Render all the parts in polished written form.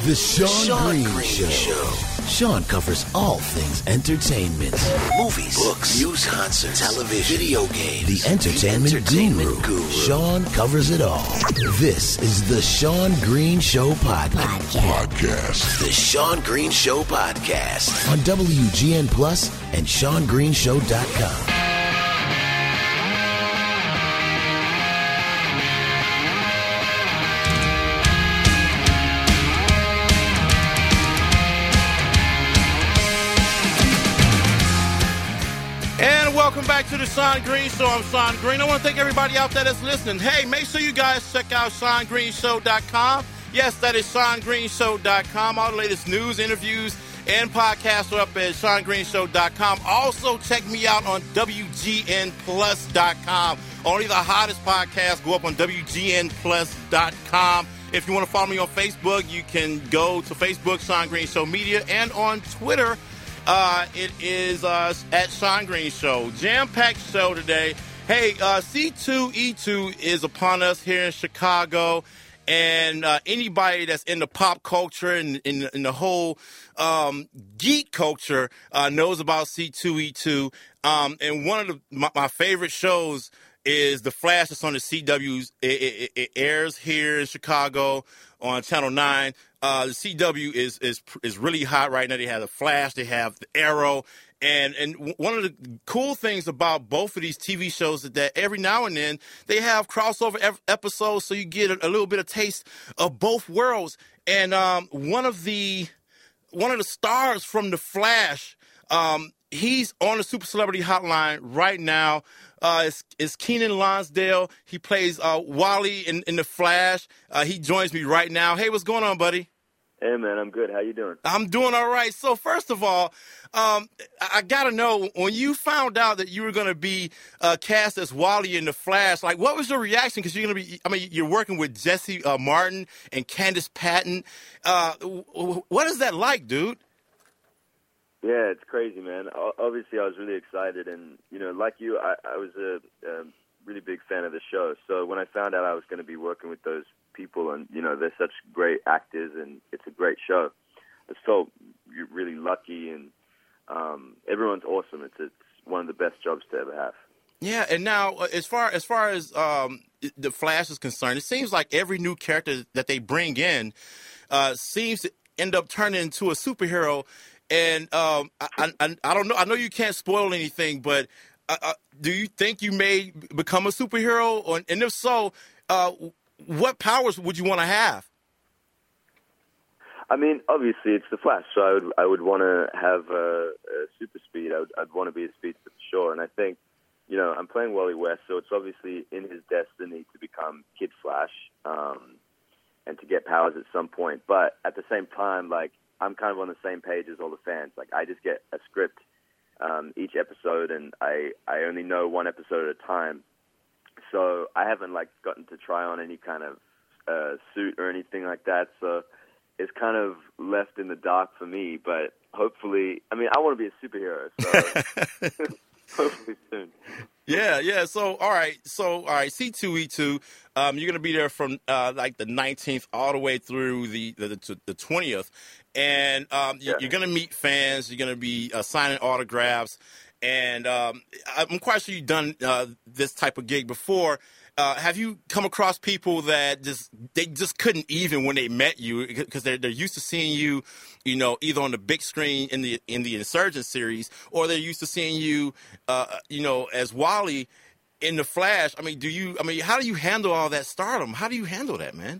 The Sean Green Show. Sean covers all things entertainment. Movies, books, news, concerts, television, video games. The entertainment guru. Sean covers it all. This is the Sean Green Show podcast. The Sean Green Show podcast on WGN Plus and SeanGreenShow.com. Welcome back to the Sean Green Show. I'm Sean Green. I want to thank everybody out there that's listening. Hey, make sure you guys check out SeanGreenShow.com. Yes, that is SeanGreenShow.com. All the latest news, interviews, and podcasts are up at SeanGreenShow.com. Also, check me out on WGNPlus.com. Only the hottest podcasts go up on WGNPlus.com. If you want to follow me on Facebook, you can go to Facebook, Sean Green Show Media, and on Twitter, it is at Sean Green Show. Jam-packed show today. Hey, C2E2 is upon us here in Chicago, and anybody that's in the pop culture and in the whole geek culture knows about C2E2. And one of my favorite shows is The Flash. That's on the CW. It airs here in Chicago on Channel 9. The CW is really hot right now. They have The Flash, they have The Arrow, and one of the cool things about both of these TV shows is that every now and then they have crossover episodes, so you get a little bit of taste of both worlds. And one of the stars from The Flash, he's on the Super Celebrity Hotline right now. It's Kenan Lonsdale. He plays Wally in The Flash. He joins me right now. Hey, what's going on, buddy? Hey, man, I'm good. How you doing? I'm doing all right. So first of all, I got to know, when you found out that you were going to be cast as Wally in The Flash, like, what was your reaction? Because you're working with Jesse Martin and Candace Patton. What is that like, dude? Yeah, it's crazy, man. Obviously, I was really excited. And, like you, I was a really big fan of the show. So when I found out I was going to be working with those people, and they're such great actors, and it's a great show, I felt really lucky, and everyone's awesome. It's one of the best jobs to ever have. Yeah, and now as far as The Flash is concerned, it seems like every new character that they bring in seems to end up turning into a superhero. And I don't know. I know you can't spoil anything, but do you think you may become a superhero? And if so, what powers would you want to have? I mean, obviously it's The Flash, so I would want to have a super speed. I'd want to be a speedster for sure. And I think, I'm playing Wally West, so it's obviously in his destiny to become Kid Flash and to get powers at some point. But at the same time, like, I'm kind of on the same page as all the fans. Like, I just get a script each episode, and I only know one episode at a time. So I haven't, gotten to try on any kind of suit or anything like that. So it's kind of left in the dark for me. But hopefully, I want to be a superhero. So hopefully soon. Yeah. So, all right. C2E2, you're going to be there from the 19th all the way through the 20th. And you're going to meet fans. You're going to be signing autographs. And I'm quite sure you've done this type of gig before. Have you come across people that just couldn't even when they met you, because they're used to seeing you, either on the big screen in the Insurgent series, or they're used to seeing you, as Wally in The Flash? How do you handle all that stardom? How do you handle that, man?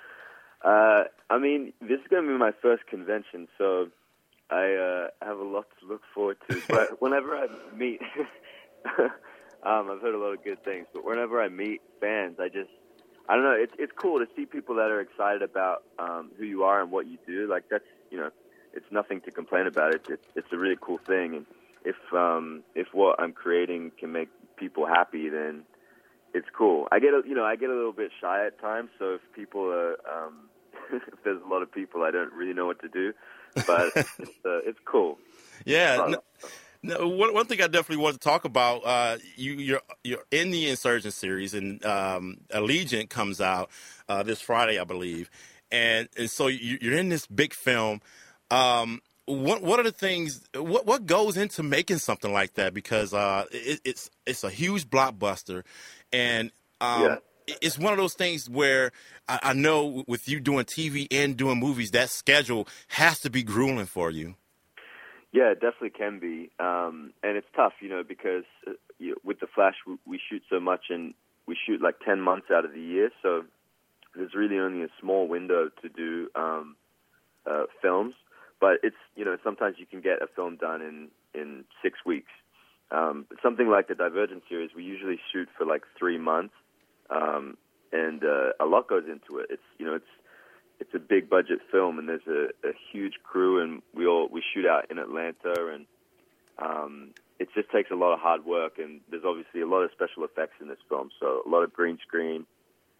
This is going to be my first convention, so I have a lot to look forward to. But whenever I meet, I've heard a lot of good things, but whenever I meet fans, I don't know, it's cool to see people that are excited about who you are and what you do. Like, that's, it's nothing to complain about. It's a really cool thing. And if what I'm creating can make people happy, then it's cool. I get a little bit shy at times, so if people are, if there's a lot of people, I don't really know what to do, but it's cool. Yeah. No, one thing I definitely want to talk about, you're in the Insurgent series, and Allegiant comes out this Friday, I believe. and so you're in this big film. What are the things? What goes into making something like that? Because it's a huge blockbuster, and it's one of those things where I know with you doing TV and doing movies, that schedule has to be grueling for you. Yeah, it definitely can be, and it's tough, because with The Flash, we shoot so much, and we shoot like 10 months out of the year, so there's really only a small window to do films. But it's, sometimes you can get a film done in 6 weeks. Something like the Divergent series, we usually shoot for like 3 months, and a lot goes into it. It's a big budget film, and there's a huge crew, and we shoot out in Atlanta, and it just takes a lot of hard work, and there's obviously a lot of special effects in this film, so a lot of green screen,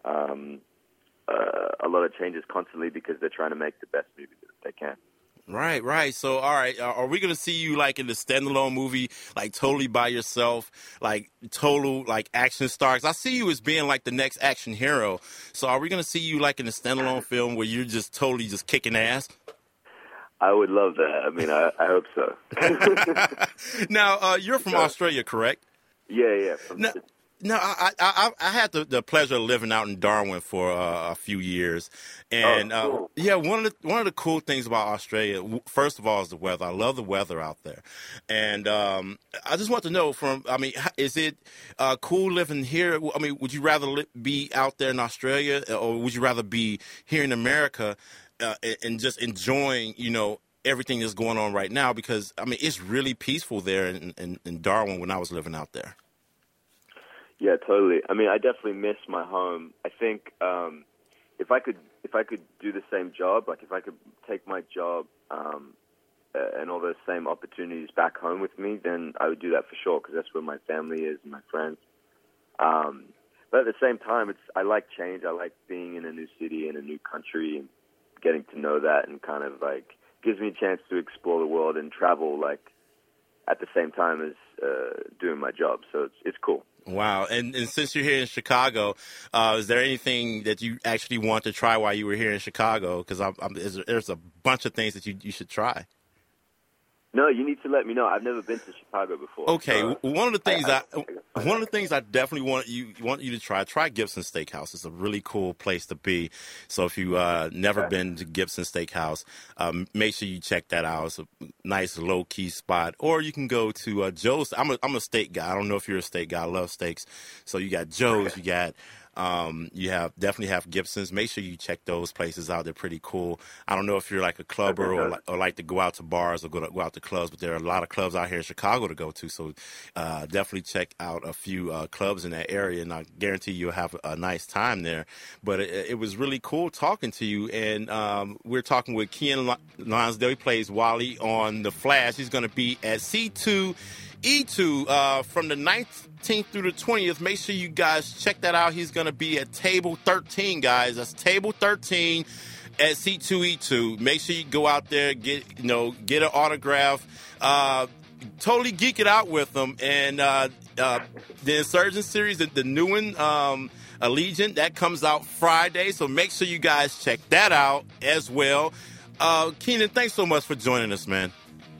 a lot of changes constantly because they're trying to make the best movie that they can. Right. So, all right, are we going to see you like in the standalone movie, like totally by yourself, like total like action star? 'Cause I see you as being like the next action hero. So are we going to see you like in the standalone film where you're just totally just kicking ass? I would love that. I mean, I hope so. Now, you're from Australia, correct? Yeah. No, I had the pleasure of living out in Darwin for a few years, and cool. one of the cool things about Australia, first of all, is the weather. I love the weather out there, and I just want to know is it cool living here? I mean, would you rather be out there in Australia, or would you rather be here in America and just enjoying, everything that's going on right now? Because it's really peaceful there in Darwin when I was living out there. Yeah, totally. I mean, I definitely miss my home. I think if I could do the same job, like if I could take my job and all those same opportunities back home with me, then I would do that for sure, because that's where my family is and my friends. But at the same time, I like change. I like being in a new city and a new country and getting to know that, and kind of like gives me a chance to explore the world and travel like at the same time as doing my job. So it's cool. Wow. And since you're here in Chicago, is there anything that you actually want to try while you were here in Chicago? Because there's a bunch of things that you should try. No, you need to let me know. I've never been to Chicago before. Okay, one of the things I definitely want you to try Gibson Steakhouse. It's a really cool place to be. So if you never been to Gibson Steakhouse, make sure you check that out. It's a nice low key spot. Or you can go to Joe's. I'm a steak guy. I don't know if you're a steak guy. I love steaks. So you got Joe's. You got. You definitely have Gibson's. Make sure you check those places out. They're pretty cool. I don't know if you're like a clubber or like to go out to bars or go out to clubs, but there are a lot of clubs out here in Chicago to go to. So definitely check out a few clubs in that area, and I guarantee you'll have a nice time there. But it was really cool talking to you, and we're talking with Keiynan Lonsdale. He plays Wally on The Flash. He's going to be at C2E2 from the 19th through the 20th. Make sure you guys check that out. He's going to be at Table 13, guys. That's Table 13 at C2E2. Make sure you go out there, get an autograph, totally geek it out with them. And the Insurgent series, the new one, Allegiant, that comes out Friday. So make sure you guys check that out as well. Keiynan, thanks so much for joining us, man.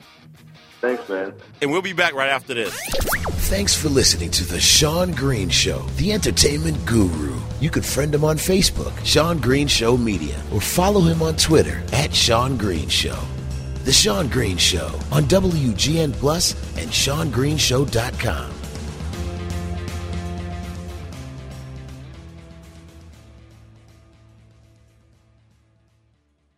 Thanks, man. And we'll be back right after this. Thanks for listening to The Sean Green Show, the entertainment guru. You can friend him on Facebook, Sean Green Show Media, or follow him on Twitter at Sean Green Show. The Sean Green Show on WGN Plus and SeanGreenShow.com.